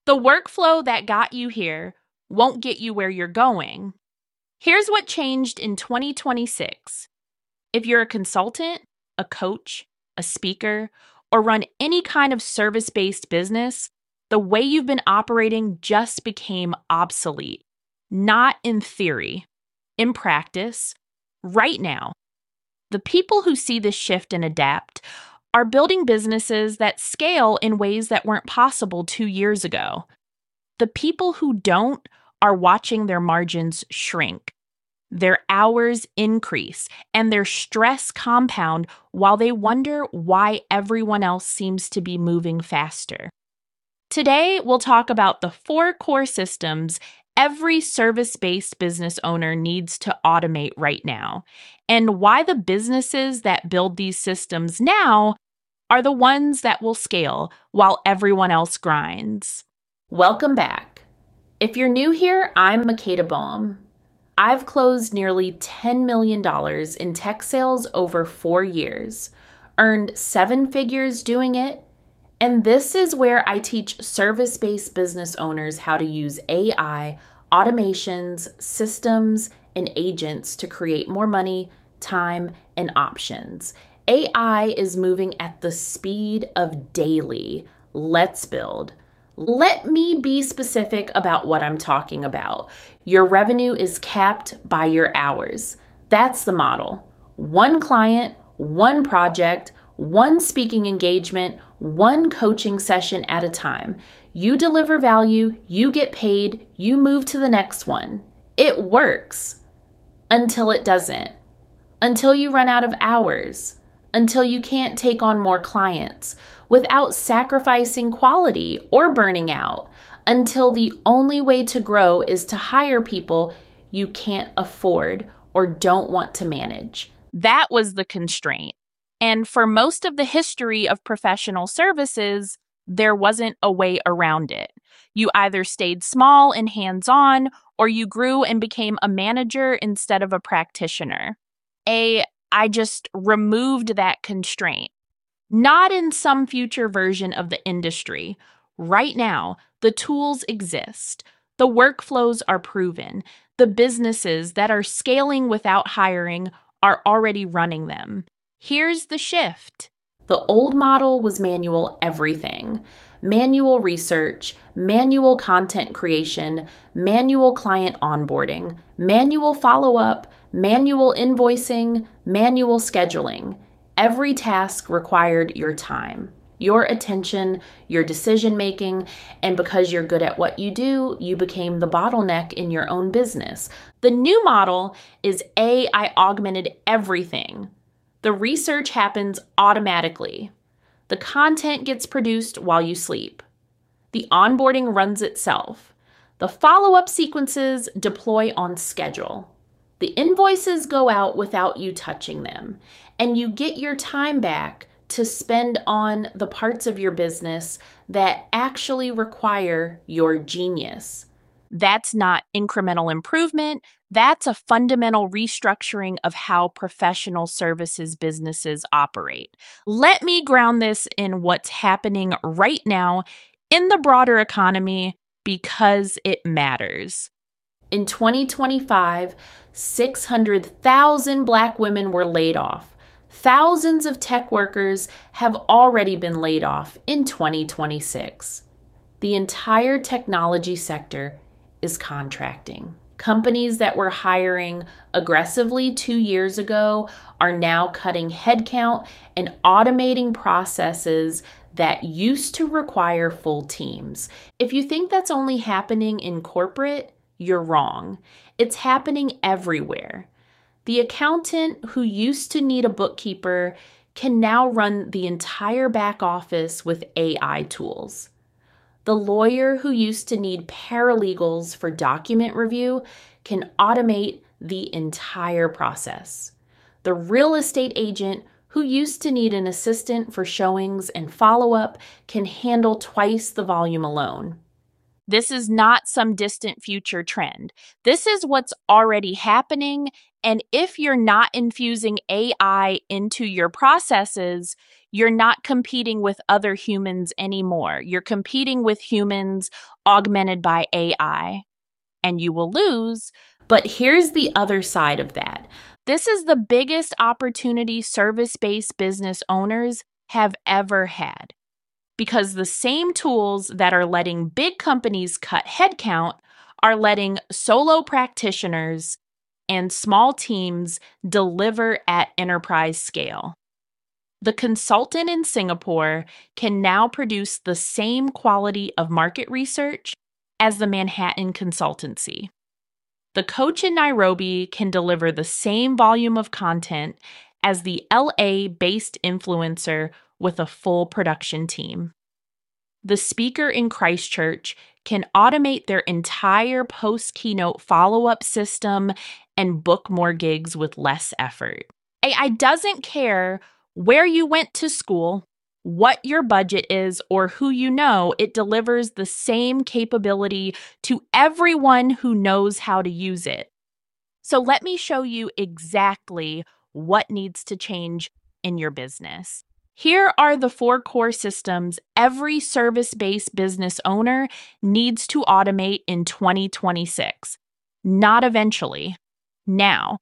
The workflow that got you here won't get you where you're going. Here's what changed in 2026. If you're a consultant, a coach, a speaker, or run any kind of service-based business, the way you've been operating just became obsolete. Not in theory, in practice, right now. The people who see this shift and adapt are building businesses that scale in ways that weren't possible 2 years ago. The people who don't are watching their margins shrink, their hours increase, and their stress compound while they wonder why everyone else seems to be moving faster. Today, we'll talk about the 4 core systems every service-based business owner needs to automate right now, and why the businesses that build these systems now are the ones that will scale while everyone else grinds. Welcome back. If you're new here, I'm Makeda Boehm. I've closed nearly $10 million in tech sales over 4 years, earned 7 figures doing it, and this is where I teach service-based business owners how to use AI, automations, systems, and agents to create more money, time, and options. AI is moving at the speed of daily. Let's build. Let me be specific about what I'm talking about. Your revenue is capped by your hours. That's the model. 1 client, 1 project, 1 speaking engagement, 1 coaching session at a time. You deliver value, you get paid, you move to the next one. It works until it doesn't, until you run out of hours, until you can't take on more clients without sacrificing quality or burning out, until the only way to grow is to hire people you can't afford or don't want to manage. That was the constraint. And for most of the history of professional services, there wasn't a way around it. You either stayed small and hands-on, or you grew and became a manager instead of a practitioner. I just removed that constraint. Not in some future version of the industry. Right now, the tools exist. The workflows are proven. The businesses that are scaling without hiring are already running them. Here's the shift. The old model was manual everything. Manual research, manual content creation, manual client onboarding, manual follow-up, manual invoicing, manual scheduling. Every task required your time, your attention, your decision-making, and because you're good at what you do, you became the bottleneck in your own business. The new model is AI augmented everything. The research happens automatically. The content gets produced while you sleep. The onboarding runs itself. The follow-up sequences deploy on schedule. The invoices go out without you touching them, and you get your time back to spend on the parts of your business that actually require your genius. That's not incremental improvement. That's a fundamental restructuring of how professional services businesses operate. Let me ground this in what's happening right now in the broader economy because it matters. In 2025, 600,000 Black women were laid off. Thousands of tech workers have already been laid off in 2026. The entire technology sector is contracting. Companies that were hiring aggressively 2 years ago are now cutting headcount and automating processes that used to require full teams. If you think that's only happening in corporate, you're wrong. It's happening everywhere. The accountant who used to need a bookkeeper can now run the entire back office with AI tools. The lawyer who used to need paralegals for document review can automate the entire process. The real estate agent who used to need an assistant for showings and follow-up can handle twice the volume alone. This is not some distant future trend. This is what's already happening. And if you're not infusing AI into your processes, you're not competing with other humans anymore. You're competing with humans augmented by AI, and you will lose. But here's the other side of that. This is the biggest opportunity service-based business owners have ever had, because the same tools that are letting big companies cut headcount are letting solo practitioners and small teams deliver at enterprise scale. The consultant in Singapore can now produce the same quality of market research as the Manhattan consultancy. The coach in Nairobi can deliver the same volume of content as the LA-based influencer with a full production team. The speaker in Christchurch can automate their entire post-keynote follow-up system and book more gigs with less effort. AI doesn't care where you went to school, what your budget is, or who you know. It delivers the same capability to everyone who knows how to use it. So let me show you exactly what needs to change in your business. Here are the 4 core systems every service-based business owner needs to automate in 2026. Not eventually, now.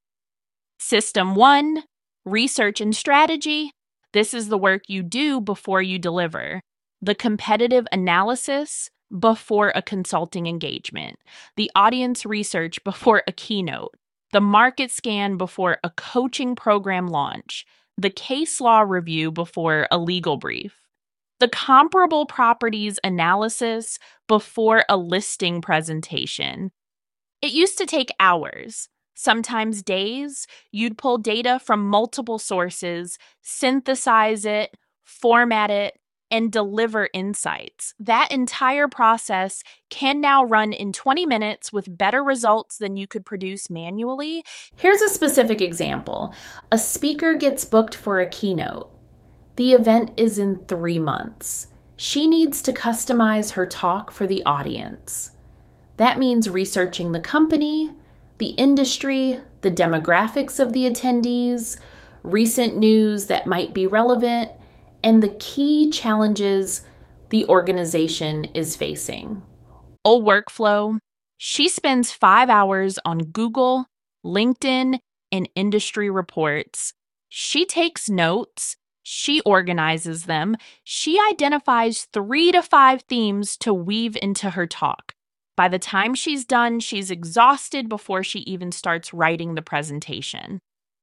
System 1, research and strategy. This is the work you do before you deliver. The competitive analysis before a consulting engagement. The audience research before a keynote. The market scan before a coaching program launch. The case law review before a legal brief. The comparable properties analysis before a listing presentation. It used to take hours, sometimes days. You'd pull data from multiple sources, synthesize it, format it, and deliver insights. That entire process can now run in 20 minutes with better results than you could produce manually. Here's a specific example. A speaker gets booked for a keynote. The event is in 3 months. She needs to customize her talk for the audience. That means researching the company, the industry, the demographics of the attendees, recent news that might be relevant, and the key challenges the organization is facing. Old workflow. She spends 5 hours on Google, LinkedIn, and industry reports. She takes notes. She organizes them. She identifies 3 to 5 themes to weave into her talk. By the time she's done, she's exhausted before she even starts writing the presentation.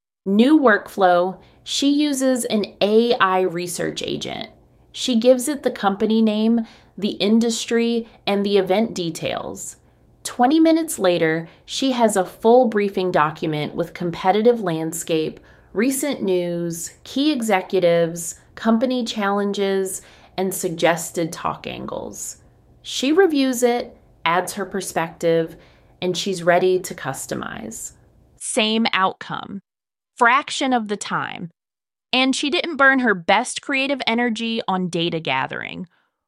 New workflow, she uses an AI research agent. She gives it the company name, the industry, and the event details. 20 minutes later, she has a full briefing document with competitive landscape, recent news, key executives, company challenges, and suggested talk angles. She reviews it, adds her perspective, and she's ready to customize. Same outcome. Fraction of the time. And she didn't burn her best creative energy on data gathering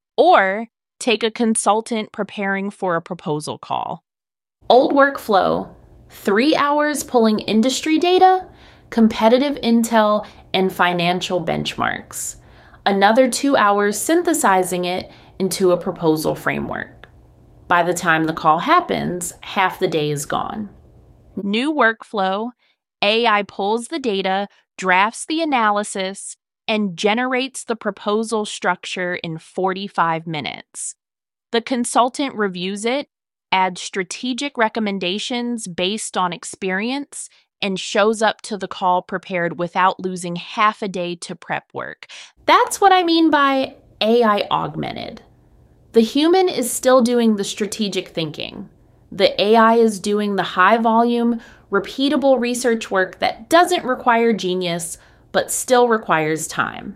or take a consultant preparing for a proposal call. Old workflow, 3 hours pulling industry data, competitive intel, and financial benchmarks. Another 2 hours synthesizing it into a proposal framework. By the time the call happens, half the day is gone. New workflow, AI pulls the data, drafts the analysis, and generates the proposal structure in 45 minutes. The consultant reviews it, adds strategic recommendations based on experience, and shows up to the call prepared without losing half a day to prep work. That's what I mean by AI augmented. The human is still doing the strategic thinking. The AI is doing the high-volume, repeatable research work that doesn't require genius, but still requires time.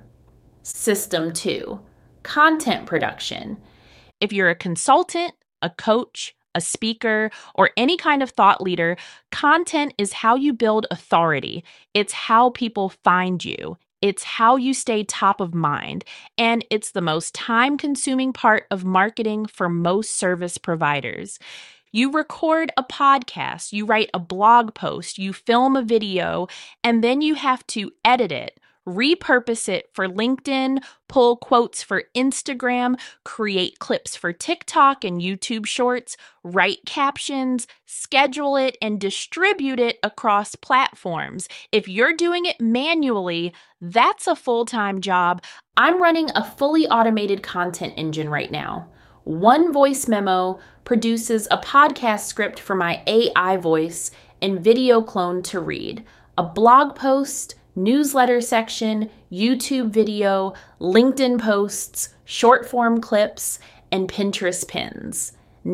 System 2, content production. If you're a consultant, a coach, a speaker, or any kind of thought leader, content is how you build authority. It's how people find you. It's how you stay top of mind, and it's the most time-consuming part of marketing for most service providers. You record a podcast, you write a blog post, you film a video, and then you have to edit it, repurpose it for LinkedIn, pull quotes for Instagram, create clips for TikTok and YouTube Shorts, write captions, schedule it, and distribute it across platforms. If you're doing it manually, that's a full-time job. I'm running a fully automated content engine right now. One voice memo produces a podcast script for my AI voice and video clone to read, a blog post, newsletter section, YouTube video, LinkedIn posts, short form clips, and Pinterest pins.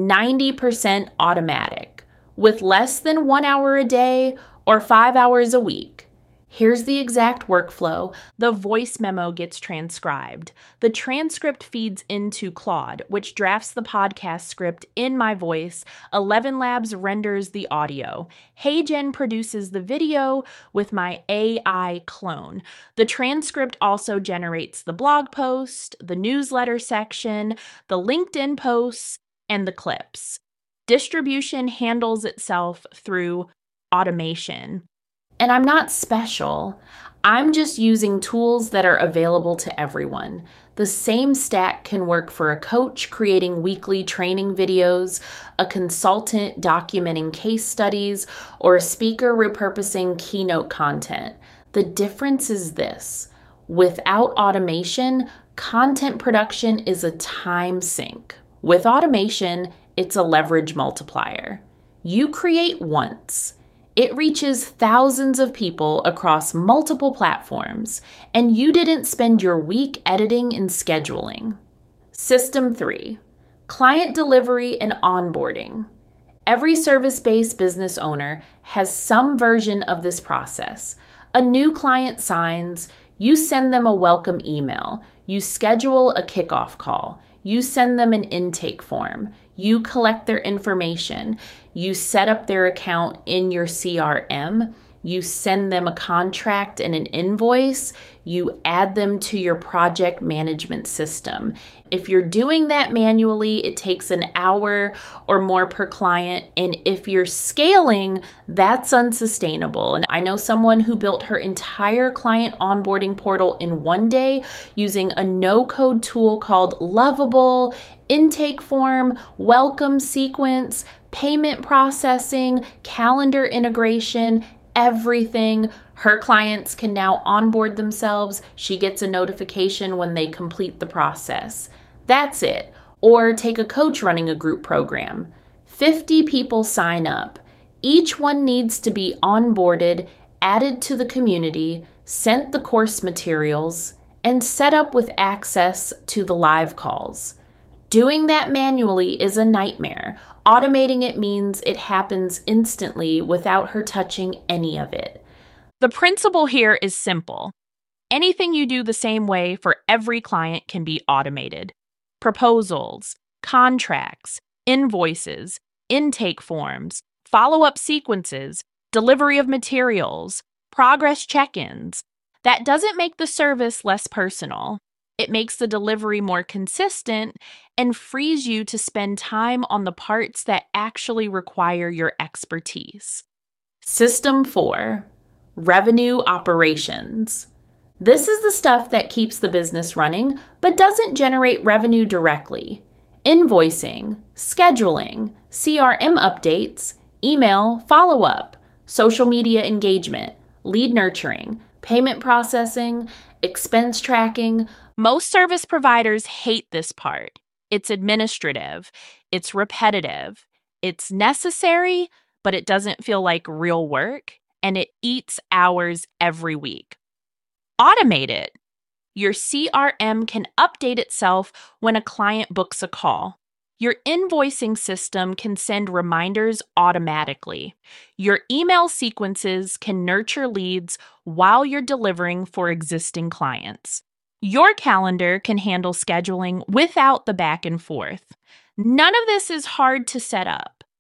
90% automatic, with less than 1 hour a day or 5 hours a week. Here's the exact workflow. The voice memo gets transcribed. The transcript feeds into Claude, which drafts the podcast script in my voice. 11 Labs renders the audio. HeyGen produces the video with my AI clone. The transcript also generates the blog post, the newsletter section, the LinkedIn posts, and the clips. Distribution handles itself through automation. And I'm not special. I'm just using tools that are available to everyone. The same stack can work for a coach creating weekly training videos, a consultant documenting case studies, or a speaker repurposing keynote content. The difference is this: without automation, content production is a time sink. With automation, it's a leverage multiplier. You create once. It reaches thousands of people across multiple platforms, and you didn't spend your week editing and scheduling. System 3, client delivery and onboarding. Every service-based business owner has some version of this process. A new client signs, you send them a welcome email, you schedule a kickoff call, you send them an intake form, you collect their information, you set up their account in your CRM, you send them a contract and an invoice, you add them to your project management system. If you're doing that manually, it takes an hour or more per client. And if you're scaling, that's unsustainable. And I know someone who built her entire client onboarding portal in one day using a no-code tool called Lovable, intake form, welcome sequence, payment processing, calendar integration, everything. Her clients can now onboard themselves. She gets a notification when they complete the process. That's it. Or take a coach running a group program. 50 people sign up. Each one needs to be onboarded, added to the community, sent the course materials, and set up with access to the live calls. Doing that manually is a nightmare. Automating it means it happens instantly without her touching any of it. The principle here is simple. Anything you do the same way for every client can be automated. Proposals, contracts, invoices, intake forms, follow-up sequences, delivery of materials, progress check-ins. That doesn't make the service less personal. It makes the delivery more consistent and frees you to spend time on the parts that actually require your expertise. System 4, revenue operations. This is the stuff that keeps the business running, but doesn't generate revenue directly. Invoicing, scheduling, CRM updates, email follow-up, social media engagement, lead nurturing, payment processing, expense tracking. Most service providers hate this part. It's administrative, it's repetitive, it's necessary, but it doesn't feel like real work, and it eats hours every week. Automate it. Your CRM can update itself when a client books a call. Your invoicing system can send reminders automatically. Your email sequences can nurture leads while you're delivering for existing clients. Your calendar can handle scheduling without the back and forth. None of this is hard to set up.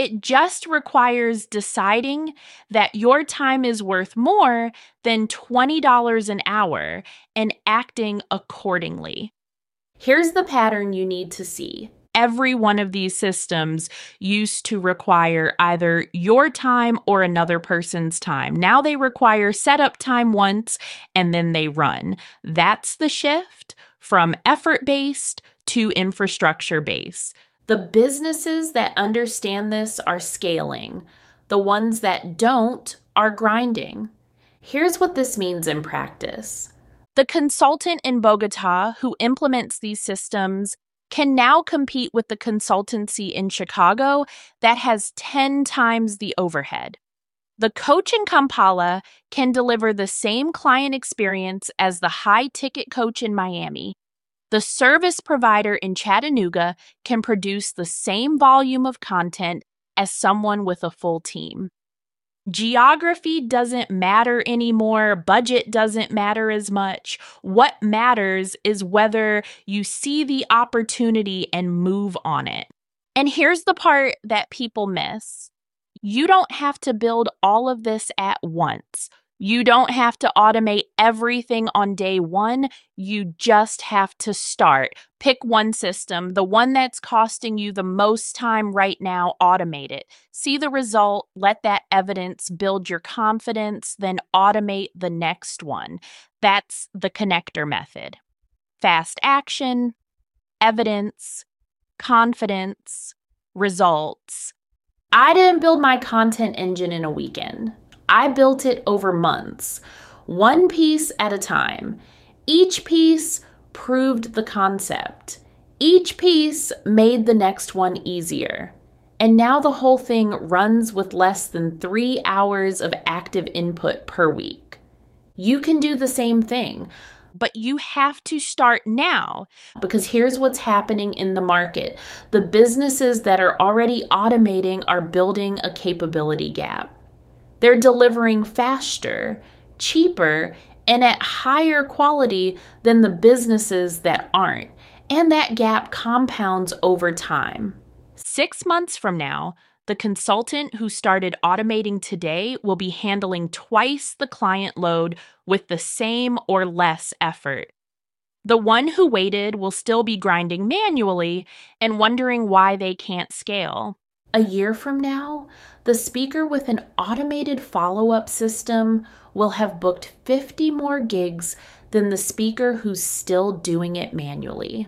It just requires deciding that your time is worth more than $20 an hour and acting accordingly. Here's the pattern you need to see. Every one of these systems used to require either your time or another person's time. Now they require setup time once and then they run. That's the shift from effort-based to infrastructure-based. The businesses that understand this are scaling. The ones that don't are grinding. Here's what this means in practice. The consultant in Bogota who implements these systems can now compete with the consultancy in Chicago that has 10 times the overhead. The coach in Kampala can deliver the same client experience as the high-ticket coach in Miami. The service provider in Chattanooga can produce the same volume of content as someone with a full team. Geography doesn't matter anymore. Budget doesn't matter as much. What matters is whether you see the opportunity and move on it. And here's the part that people miss. You don't have to build all of this at once. You don't have to automate everything on day one. You just have to start. Pick one system, the one that's costing you the most time right now, automate it. See the result, let that evidence build your confidence, then automate the next one. That's the connector method. Fast action, evidence, confidence, results. I didn't build my content engine in a weekend. I built it over months, one piece at a time. Each piece proved the concept. Each piece made the next one easier. And now the whole thing runs with less than 3 hours of active input per week. You can do the same thing, but you have to start now. Because here's what's happening in the market. The businesses that are already automating are building a capability gap. They're delivering faster, cheaper, and at higher quality than the businesses that aren't. And that gap compounds over time. 6 months from now, the consultant who started automating today will be handling twice the client load with the same or less effort. The one who waited will still be grinding manually and wondering why they can't scale. A year from now, the speaker with an automated follow-up system will have booked 50 more gigs than the speaker who's still doing it manually.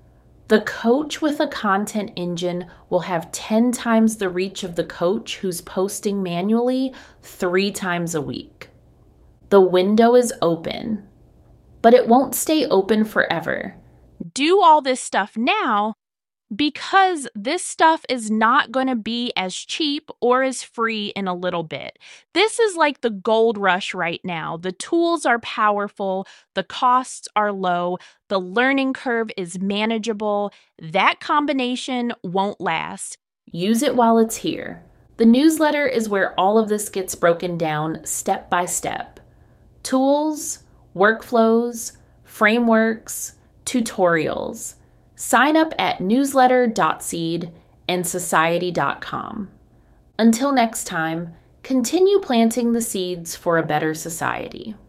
The coach with a content engine will have 10 times the reach of the coach who's posting manually 3 times a week. The window is open, but it won't stay open forever. Do all this stuff now, because this stuff is not going to be as cheap or as free in a little bit. This is like the gold rush right now. The tools are powerful, the costs are low, the learning curve is manageable. That combination won't last. Use it while it's here. The newsletter is where all of this gets broken down step by step. Tools, workflows, frameworks, tutorials. Sign up at newsletter.seed and society.com. Until next time, continue planting the seeds for a better society.